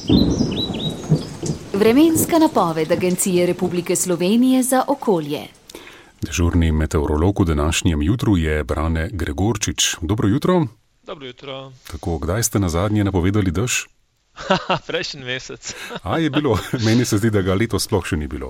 Vremenska napoved Agencije Republike Slovenije za okolje. Dežurni meteorolog v današnjem jutru je Brane Gregorčič. Dobro jutro. Dobro jutro. Tako, kdaj ste nazadnje napovedali dež? Prejšnji mesec. Je bilo. Meni se zdi, da ga letos sploh še ni bilo.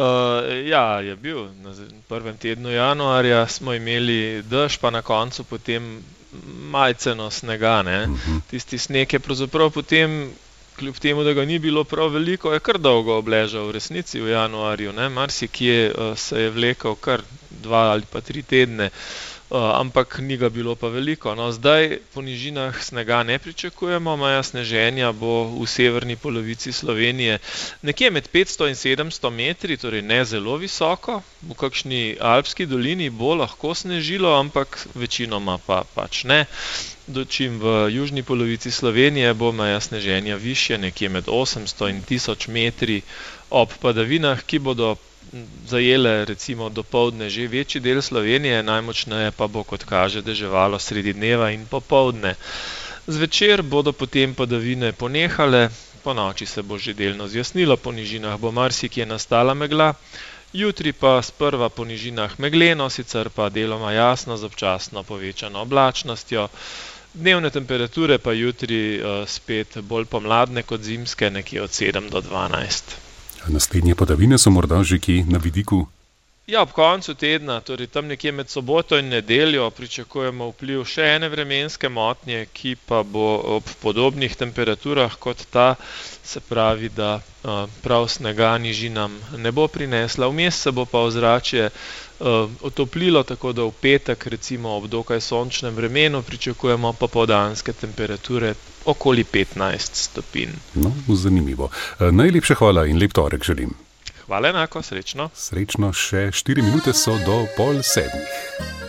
Je bil. Na prvem tednu januarja smo imeli dež, pa na koncu potem majceno snega. Tisti sneg je pravzaprav potem, kljub temu, da ga ni bilo prav veliko, je kar dolgo obležal v resnici v januarju. Marsikje se je vlekel kar 2 ali pa 3 tedne, ampak ni ga bilo pa veliko. Zdaj po nižinah snega ne pričakujemo, maja sneženja bo v severni polovici Slovenije nekje med 500 in 700 metri, torej ne zelo visoko. V kakšni alpski dolini bo lahko snežilo, ampak večinoma pa pač ne. Dočim v južni polovici Slovenije bo maja sneženja višje, nekje med 800 in 1000 metri ob padavinah, ki bodo zajele recimo dopoldne že večji del Slovenije, najmočneje pa bo, kot kaže, deževalo sredi dneva in popoldne. Zvečer bodo potem padavine ponehale, ponoči se bo že delno zjasnilo, po nižinah bo marsikje nastala megla, jutri pa sprva po nižinah megleno, sicer pa deloma jasno z občasno povečano oblačnostjo. Dnevne temperature pa jutri spet bolj pomladne kot zimske, nekje od 7 do 12. Naslednje padavine so morda že kje na vidiku? Ob koncu tedna, torej tam nekje med soboto in nedeljo, pričakujemo vpliv še ene vremenske motnje, ki pa bo ob podobnih temperaturah kot ta, se pravi, da prav snega nižinam ne bo prinesla. Vmes se bo pa ozračje otoplilo, tako da v petek recimo ob dokaj sončnem vremenu pričakujemo popoldanske temperature okoli 15 stopinj. Zanimivo. Najlepša hvala in lep torek želim. Hvala enako, srečno. Srečno, še 4 minute so do 6:30.